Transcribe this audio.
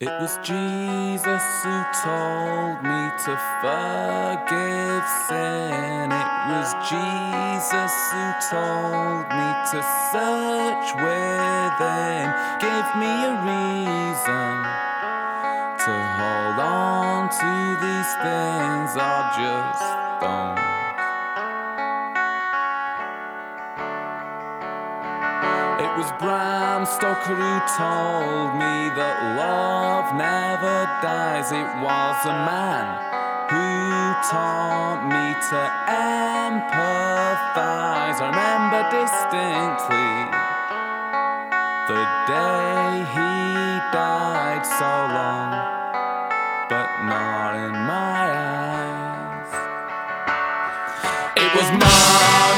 It was Jesus who told me to forgive sin. It was Jesus who told me to search within. Give me a reason to hold on to these things I just don't. It was Bram Stoker who told me that love never dies. It was a man who taught me to empathize. I remember distinctly the day he died, so long, but not in my eyes. It was my